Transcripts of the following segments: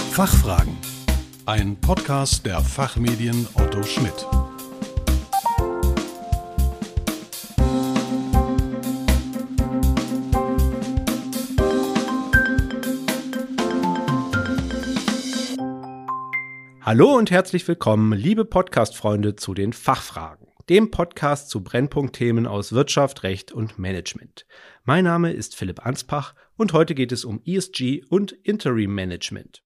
Fachfragen. Ein Podcast der Fachmedien Otto Schmidt. Hallo und herzlich willkommen, liebe Podcast-Freunde, zu den Fachfragen, dem Podcast zu Brennpunktthemen aus Wirtschaft, Recht und Management. Mein Name ist Philipp Anspach und heute geht es um ESG und Interim Management.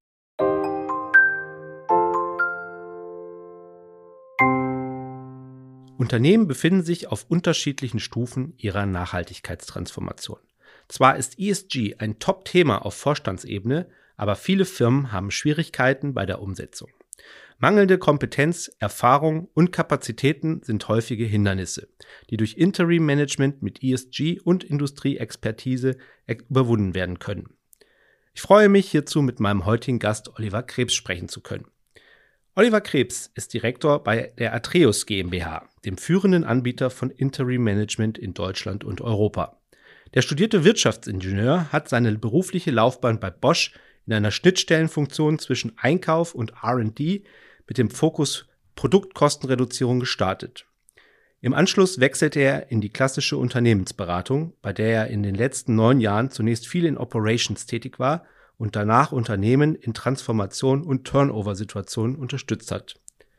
Unternehmen befinden sich auf unterschiedlichen Stufen ihrer Nachhaltigkeitstransformation. Zwar ist ESG ein Top-Thema auf Vorstandsebene, aber viele Firmen haben Schwierigkeiten bei der Umsetzung. Mangelnde Kompetenz, Erfahrung und Kapazitäten sind häufige Hindernisse, die durch Interim Management mit ESG und Industrieexpertise überwunden werden können. Ich freue mich, hierzu mit meinem heutigen Gast Oliver Krebs sprechen zu können. Oliver Krebs ist Direktor bei der Atreus GmbH, dem führenden Anbieter von Interim Management in Deutschland und Europa. Der studierte Wirtschaftsingenieur hat seine berufliche Laufbahn bei Bosch in einer Schnittstellenfunktion zwischen Einkauf und R&D mit dem Fokus Produktkostenreduzierung gestartet. Im Anschluss wechselte er in die klassische Unternehmensberatung, bei der er in den letzten 9 Jahren zunächst viel in Operations tätig war und danach Unternehmen in Transformation und Turnover-Situationen unterstützt hat.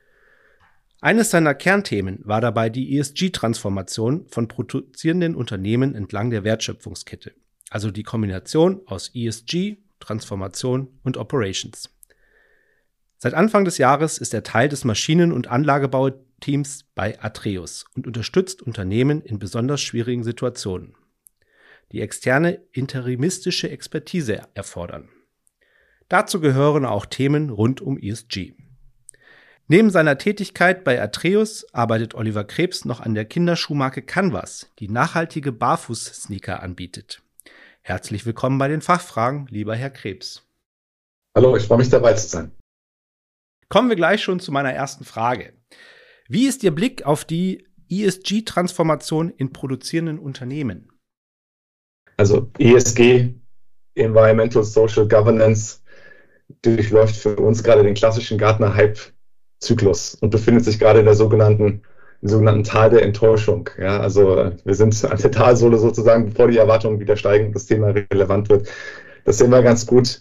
Eines seiner Kernthemen war dabei die ESG-Transformation von produzierenden Unternehmen entlang der Wertschöpfungskette, also die Kombination aus ESG, Transformation und Operations. Seit Anfang des Jahres ist er Teil des Maschinen- und Anlagebauteams bei Atreus und unterstützt Unternehmen in besonders schwierigen Situationen, die externe interimistische Expertise erfordern. Dazu gehören auch Themen rund um ESG. Neben seiner Tätigkeit bei Atreus arbeitet Oliver Krebs noch an der Kinderschuhmarke Canvas, die nachhaltige Barfuß-Sneaker anbietet. Herzlich willkommen bei den Fachfragen, lieber Herr Krebs. Hallo, ich freue mich, dabei zu sein. Kommen wir gleich schon zu meiner ersten Frage. Wie ist Ihr Blick auf die ESG-Transformation in produzierenden Unternehmen? Also ESG, Environmental Social Governance, durchläuft für uns gerade den klassischen Gartner-Hype-Zyklus und befindet sich gerade in der sogenannten Tal der Enttäuschung. Ja, also wir sind an der Talsohle sozusagen, bevor die Erwartungen wieder steigen und das Thema relevant wird. Das sehen wir ganz gut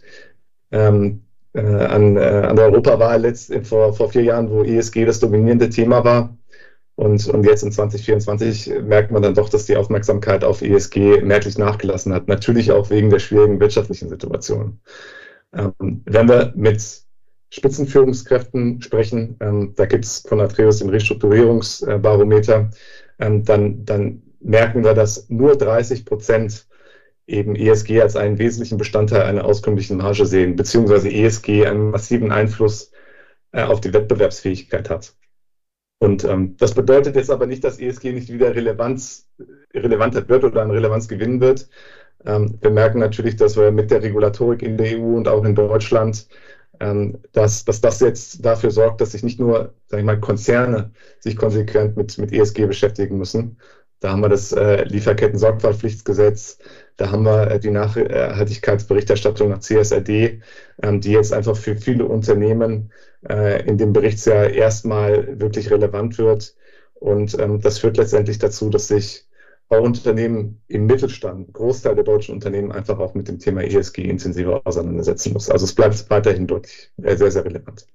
an der Europawahl vor 4 Jahren, wo ESG das dominierende Thema war. Und jetzt in 2024 merkt man dann doch, dass die Aufmerksamkeit auf ESG merklich nachgelassen hat. Natürlich auch wegen der schwierigen wirtschaftlichen Situation. Wenn wir mit Spitzenführungskräften sprechen, da gibt es von Atreus den Restrukturierungsbarometer, dann merken wir, dass nur 30% eben ESG als einen wesentlichen Bestandteil einer auskömmlichen Marge sehen, beziehungsweise ESG einen massiven Einfluss auf die Wettbewerbsfähigkeit hat. Und das bedeutet jetzt aber nicht, dass ESG nicht wieder relevanter wird oder an Relevanz gewinnen wird. Wir merken natürlich, dass wir mit der Regulatorik in der EU und auch in Deutschland, dass das jetzt dafür sorgt, dass sich nicht nur, sag ich mal, Konzerne sich konsequent mit ESG beschäftigen müssen. Da haben wir das Lieferketten-Sorgfaltspflichtgesetz, da haben wir die Nachhaltigkeitsberichterstattung nach CSRD, die jetzt einfach für viele Unternehmen in dem Berichtsjahr erstmal wirklich relevant wird. Und das führt letztendlich dazu, dass sich auch Unternehmen im Mittelstand, Großteil der deutschen Unternehmen, einfach auch mit dem Thema ESG intensiver auseinandersetzen muss. Also es bleibt weiterhin deutlich sehr, sehr relevant.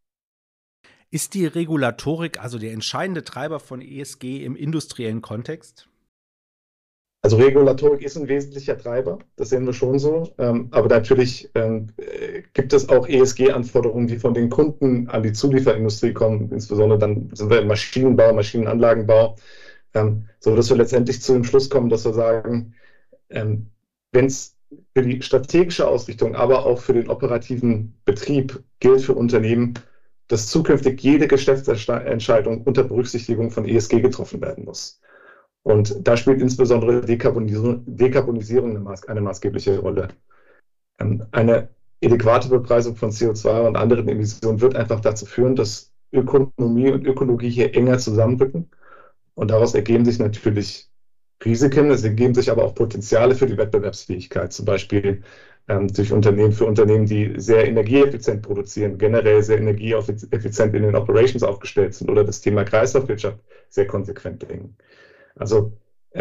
Ist die Regulatorik also der entscheidende Treiber von ESG im industriellen Kontext? Also Regulatorik ist ein wesentlicher Treiber, das sehen wir schon so. Aber natürlich gibt es auch ESG-Anforderungen, die von den Kunden an die Zulieferindustrie kommen. Insbesondere dann sind wir im Maschinenbau, Maschinenanlagenbau, so dass wir letztendlich zu dem Schluss kommen, dass wir sagen, wenn es für die strategische Ausrichtung, aber auch für den operativen Betrieb gilt für Unternehmen, dass zukünftig jede Geschäftsentscheidung unter Berücksichtigung von ESG getroffen werden muss. Und da spielt insbesondere Dekarbonisierung eine maßgebliche Rolle. Eine adäquate Bepreisung von CO2 und anderen Emissionen wird einfach dazu führen, dass Ökonomie und Ökologie hier enger zusammenrücken. Und daraus ergeben sich natürlich Risiken, es ergeben sich aber auch Potenziale für die Wettbewerbsfähigkeit, zum Beispiel für Unternehmen, die sehr energieeffizient produzieren, generell sehr energieeffizient in den Operations aufgestellt sind oder das Thema Kreislaufwirtschaft sehr konsequent denken. Also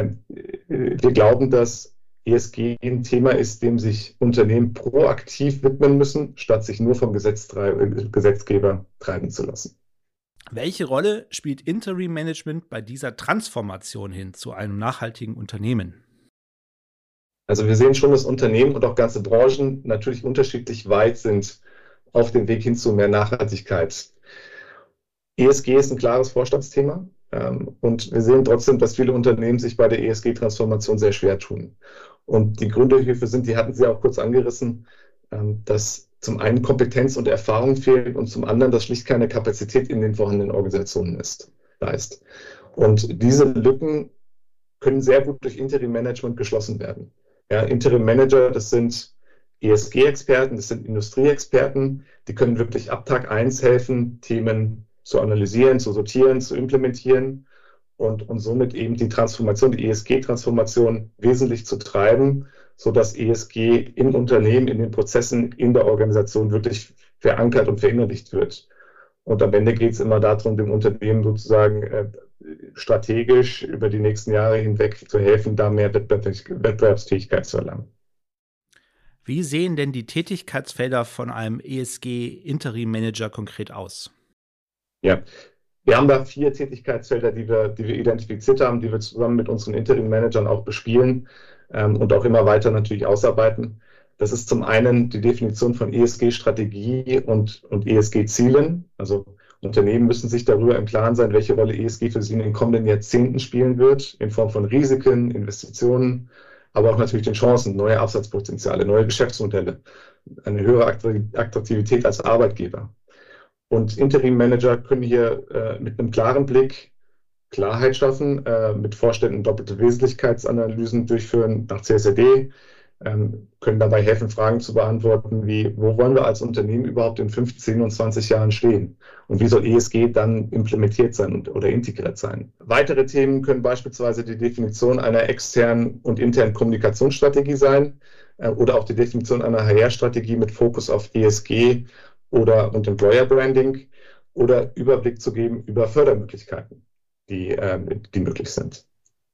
wir glauben, dass ESG ein Thema ist, dem sich Unternehmen proaktiv widmen müssen, statt sich nur vom Gesetzgeber treiben zu lassen. Welche Rolle spielt Interim Management bei dieser Transformation hin zu einem nachhaltigen Unternehmen? Also wir sehen schon, dass Unternehmen und auch ganze Branchen natürlich unterschiedlich weit sind auf dem Weg hin zu mehr Nachhaltigkeit. ESG ist ein klares Vorstandsthema und wir sehen trotzdem, dass viele Unternehmen sich bei der ESG-Transformation sehr schwer tun. Und die Gründe hierfür sind, die hatten Sie auch kurz angerissen, dass zum einen Kompetenz und Erfahrung fehlen und zum anderen, dass schlicht keine Kapazität in den vorhandenen Organisationen da ist. Und diese Lücken können sehr gut durch Interim-Management geschlossen werden. Ja, Interim-Manager, das sind ESG-Experten, das sind Industrieexperten, die können wirklich ab Tag 1 helfen, Themen zu analysieren, zu sortieren, zu implementieren und somit eben die Transformation, die ESG-Transformation wesentlich zu treiben, sodass ESG im Unternehmen, in den Prozessen, in der Organisation wirklich verankert und verinnerlicht wird. Und am Ende geht es immer darum, dem Unternehmen sozusagen strategisch über die nächsten Jahre hinweg zu helfen, da mehr Wettbewerbsfähigkeit zu erlangen. Wie sehen denn die Tätigkeitsfelder von einem ESG-Interim-Manager konkret aus? Ja, wir haben da 4 Tätigkeitsfelder, die wir identifiziert haben, die wir zusammen mit unseren Interim-Managern auch bespielen und auch immer weiter natürlich ausarbeiten. Das ist zum einen die Definition von ESG-Strategie und ESG-Zielen. Also Unternehmen müssen sich darüber im Klaren sein, welche Rolle ESG für sie in den kommenden Jahrzehnten spielen wird, in Form von Risiken, Investitionen, aber auch natürlich den Chancen, neue Absatzpotenziale, neue Geschäftsmodelle, eine höhere Attraktivität als Arbeitgeber. Und Interim-Manager können hier mit einem klaren Blick Klarheit schaffen, mit Vorständen doppelte Wesentlichkeitsanalysen durchführen nach CSRD, können dabei helfen, Fragen zu beantworten, wie, wo wollen wir als Unternehmen überhaupt in 5, 10 und 20 Jahren stehen? Und wie soll ESG dann implementiert sein oder integriert sein? Weitere Themen können beispielsweise die Definition einer externen und internen Kommunikationsstrategie sein oder auch die Definition einer HR-Strategie mit Fokus auf ESG und Employer Branding oder Überblick zu geben über Fördermöglichkeiten, die möglich sind.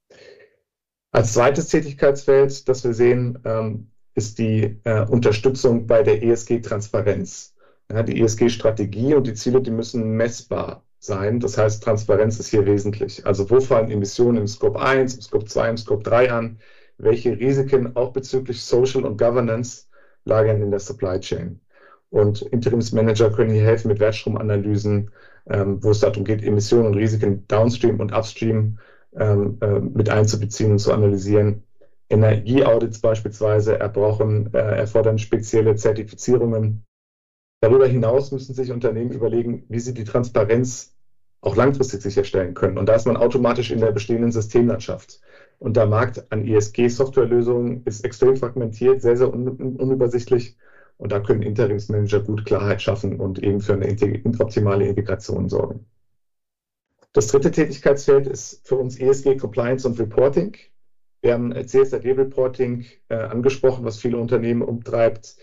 Als zweites Tätigkeitsfeld, das wir sehen, ist die Unterstützung bei der ESG-Transparenz. Ja, die ESG-Strategie und die Ziele, die müssen messbar sein. Das heißt, Transparenz ist hier wesentlich. Also wo fallen Emissionen im Scope 1, im Scope 2, im Scope 3 an? Welche Risiken auch bezüglich Social und Governance lagern in der Supply Chain? Und Interimsmanager können hier helfen mit Wertstromanalysen, wo es darum geht, Emissionen und Risiken downstream und upstream mit einzubeziehen und zu analysieren. Energieaudits beispielsweise erfordern spezielle Zertifizierungen. Darüber hinaus müssen sich Unternehmen überlegen, wie sie die Transparenz auch langfristig sicherstellen können. Und da ist man automatisch in der bestehenden Systemlandschaft. Und der Markt an ESG-Softwarelösungen ist extrem fragmentiert, sehr, sehr unübersichtlich. Und da können Interimsmanager gut Klarheit schaffen und eben für eine optimale Integration sorgen. Das dritte Tätigkeitsfeld ist für uns ESG Compliance und Reporting. Wir haben CSRD-Reporting angesprochen, was viele Unternehmen umtreibt.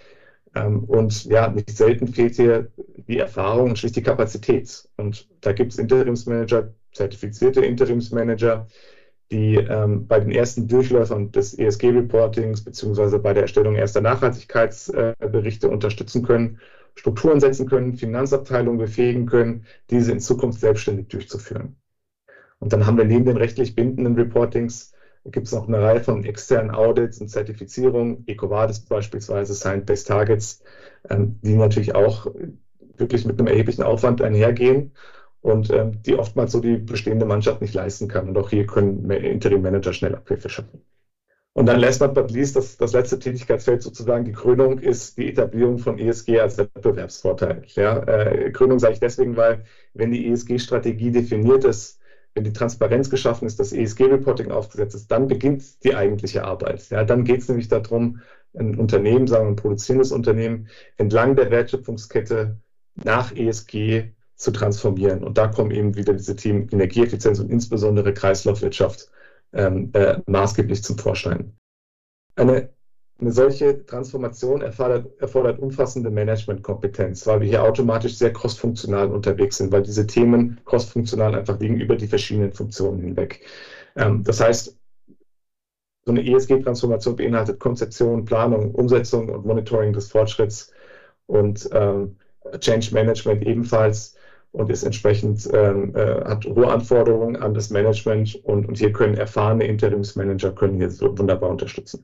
Und ja, nicht selten fehlt hier die Erfahrung und schlicht die Kapazität. Und da gibt es Interimsmanager, zertifizierte Interimsmanager, die bei den ersten Durchläufern des ESG-Reportings beziehungsweise bei der Erstellung erster Nachhaltigkeitsberichte unterstützen können, Strukturen setzen können, Finanzabteilungen befähigen können, diese in Zukunft selbstständig durchzuführen. Und dann haben wir neben den rechtlich bindenden Reportings, gibt es noch eine Reihe von externen Audits und Zertifizierungen, EcoVadis beispielsweise, Science-Based Targets, die natürlich auch wirklich mit einem erheblichen Aufwand einhergehen und die oftmals so die bestehende Mannschaft nicht leisten kann. Und auch hier können Interim-Manager schnell Abhilfe schaffen. Und dann last but not least, das letzte Tätigkeitsfeld sozusagen, die Krönung ist die Etablierung von ESG als Wettbewerbsvorteil. Ja, Krönung sage ich deswegen, weil wenn die ESG-Strategie definiert ist, wenn die Transparenz geschaffen ist, das ESG-Reporting aufgesetzt ist, dann beginnt die eigentliche Arbeit. Ja, dann geht es nämlich darum, ein Unternehmen, sagen wir ein produzierendes Unternehmen, entlang der Wertschöpfungskette nach ESG zu transformieren. Und da kommen eben wieder diese Themen Energieeffizienz und insbesondere Kreislaufwirtschaft maßgeblich zum Vorschein. Eine solche Transformation erfordert umfassende Managementkompetenz, weil wir hier automatisch sehr crossfunktional unterwegs sind, weil diese Themen crossfunktional einfach liegen über die verschiedenen Funktionen hinweg. Das heißt, so eine ESG-Transformation beinhaltet Konzeption, Planung, Umsetzung und Monitoring des Fortschritts und Change Management ebenfalls und ist entsprechend, hat hohe Anforderungen an das Management und hier können erfahrene Interimsmanager hier so wunderbar unterstützen.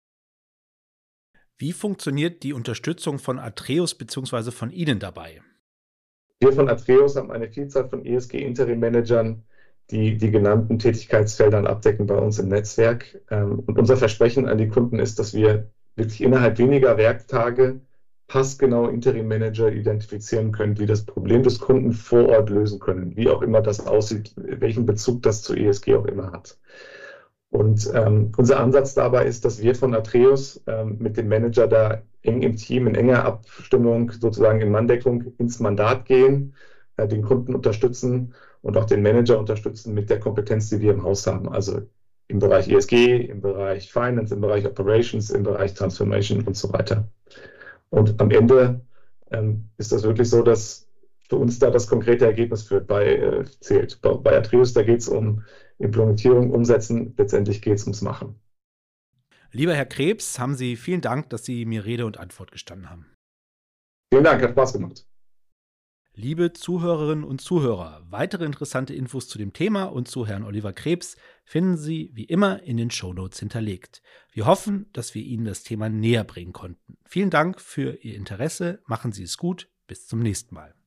Wie funktioniert die Unterstützung von Atreus bzw. von Ihnen dabei? Wir von Atreus haben eine Vielzahl von ESG-Interim-Managern, die genannten Tätigkeitsfeldern abdecken bei uns im Netzwerk. Und unser Versprechen an die Kunden ist, dass wir wirklich innerhalb weniger Werktage passgenau Interim-Manager identifizieren können, die das Problem des Kunden vor Ort lösen können, wie auch immer das aussieht, welchen Bezug das zu ESG auch immer hat. Und unser Ansatz dabei ist, dass wir von Atreus mit dem Manager da eng im Team, in enger Abstimmung, sozusagen in Manndeckung ins Mandat gehen, den Kunden unterstützen und auch den Manager unterstützen mit der Kompetenz, die wir im Haus haben. Also im Bereich ESG, im Bereich Finance, im Bereich Operations, im Bereich Transformation und so weiter. Und am Ende ist das wirklich so, dass für uns da das konkrete Ergebnis zählt. Bei Atreus, da geht es um Implementierung, Umsetzen, letztendlich geht es ums Machen. Lieber Herr Krebs, haben Sie vielen Dank, dass Sie mir Rede und Antwort gestanden haben. Vielen Dank, hat Spaß gemacht. Liebe Zuhörerinnen und Zuhörer, weitere interessante Infos zu dem Thema und zu Herrn Oliver Krebs finden Sie wie immer in den Shownotes hinterlegt. Wir hoffen, dass wir Ihnen das Thema näher bringen konnten. Vielen Dank für Ihr Interesse, machen Sie es gut, bis zum nächsten Mal.